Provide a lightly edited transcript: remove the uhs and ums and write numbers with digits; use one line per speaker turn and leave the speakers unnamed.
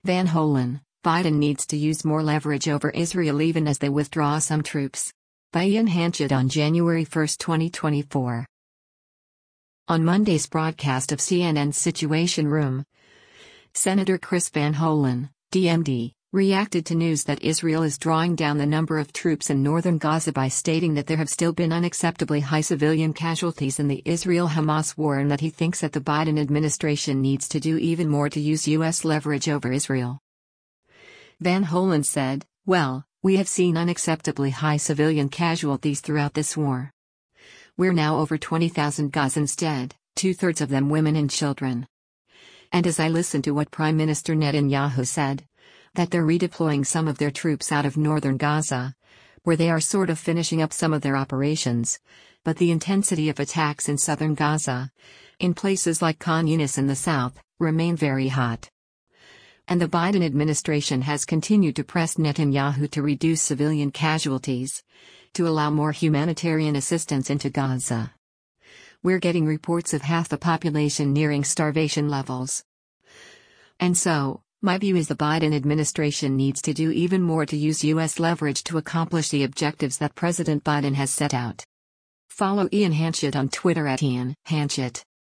Van Holen, Biden needs to use more leverage over Israel even as they withdraw some troops. By Ian Hanchett on January 1, 2024. On Monday's broadcast of CNN's Situation Room, Senator Chris Van Holen, DMD, reacted to news that Israel is drawing down the number of troops in northern Gaza by stating that there have still been unacceptably high civilian casualties in the Israel-Hamas war and that he thinks that the Biden administration needs to do even more to use U.S. leverage over Israel. Van Holen said, "Well, we have seen unacceptably high civilian casualties throughout this war. We're now over 20,000 Gazans dead, two-thirds of them women and children. And as I listen to what Prime Minister Netanyahu said, that they're redeploying some of their troops out of northern Gaza, where they are sort of finishing up some of their operations, but the intensity of attacks in southern Gaza, in places like Khan Yunis in the south, remain very hot. And the Biden administration has continued to press Netanyahu to reduce civilian casualties, to allow more humanitarian assistance into Gaza. We're getting reports of half the population nearing starvation levels. And so, my view is the Biden administration needs to do even more to use U.S. leverage to accomplish the objectives that President Biden has set out." Follow Ian Hanchett on Twitter @IanHanchett.